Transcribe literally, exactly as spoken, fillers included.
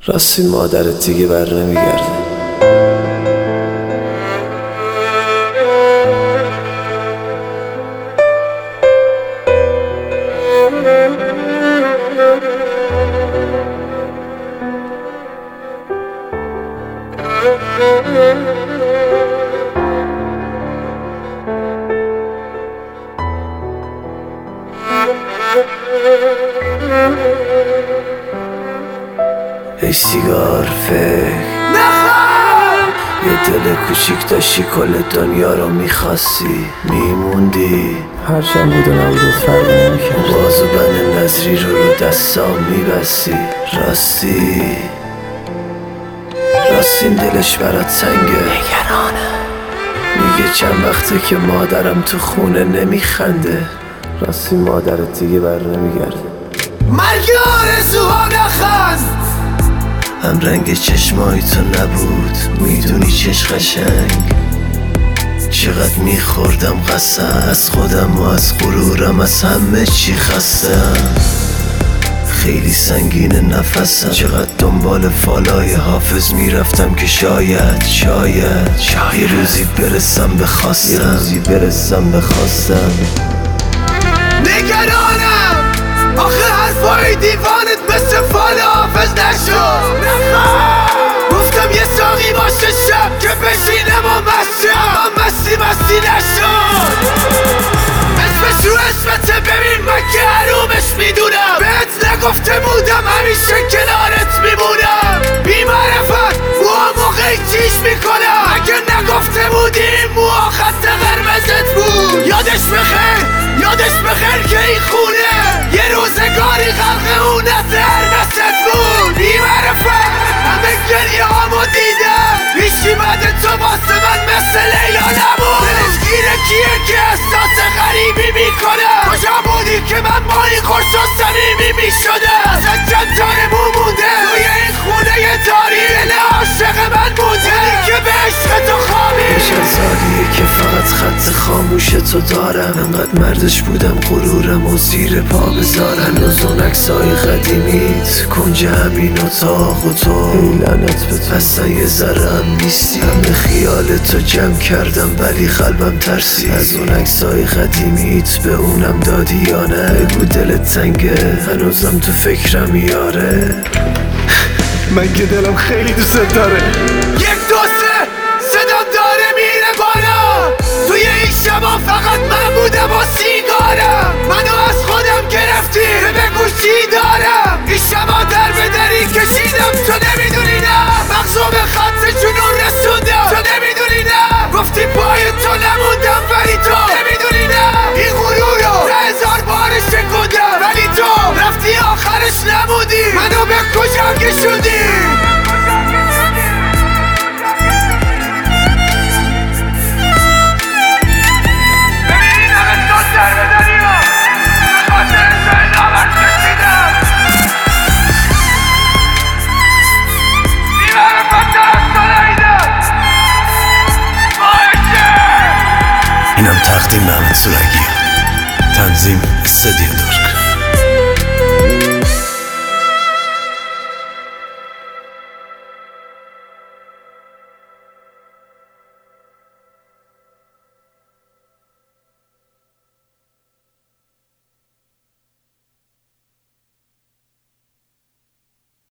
راستی مادرت دیگه بر نمیگرده. ای سیگار فکر یه دل کوچیک داشتی کل دنیا رو میخواستی میموندی، هرچند بود و نبودت فرق نمیکرد. بازو بند نظری رو رو دستام میبستی. راستی راستی دلش برات سنگه، نگرانه. میگه چند وقته که مادرم تو خونه نمیخنده. راستی مادرت دیگه بر نمیگرده. مرگ آرزوها نخند، هم رنگ چشمای تو نبود میدونی چش قشنگ. چقدر میخوردم قسم از خودم و از غرورم، از همه چی خستم. خیلی سنگین نفسم، چقدر دنبال فالای حافظ میرفتم که شاید شاید شاید یه روزی برسم به خواستم، یه روزی برسم به خواستم. نگرانم آخه حرفای دیوانت مثل فال حافظ نشد. گفتم یه ساقی باشه شب که بشینم و مستم، اما مستی مستی نشد. اسمش رو اسمته ببین من که حرومش میدونم، بهت نگفته بودم همیشه کنارت میمونم. بی معرفت موها موقعی چیش میکنم، اگه نگفته بودی موها خط قرمزت بود. یادش بخیر یادش بخیر که این خونه یه روزگاری خلق اون نظر نست بود. بی معرفت همه گریه هامو دیدم، هیچی بعد تو واسه من مثل لیلا نبود. دلش گیره کیه که احساس غریبی میکنه، کجا بودی که من با این خورش و صمیمی میشدم. اصلا چند تانه مو مونده توی این خونه تاریک، دل عاشق من بوده که به عشق تو خوابی. چند سالیه که فقط خط خاموش تو دارم، انقدر مردش بودم غرورم و زیر پا بذارم. از اون عکسای قدیمیت کنج همین اتاق و تو لعنت به تو اصلا یه ذره هم نیستی. همه خیال تو جمع کردم ولی قلبم ترسی. از اون عکسای قدیمیت به اونم دادی یا نه؟ بگو دلت تنگه هنوزم تو فکرم یاره. من که دلم خیلی دوست داره. یک دو سه صدام داره میره بالا، توی این شبا فقط من بودم و سیگارم. منو از خودم گرفتی که بگو چی دارم. این شبا در به دری کشیدم تو نمیدونی نه، مغزو به خط جنون رسوندم تو نمیدونی نه. گفتی پای تو نموندم ولی تو نمیدونی نه. این غرور رو ده هزار بار شکوندم ولی تو رفتی آخرش نمودی، منو به کجا کشوندی. اینم تقدیم محمد سورگی، تنظیم استدیو دور.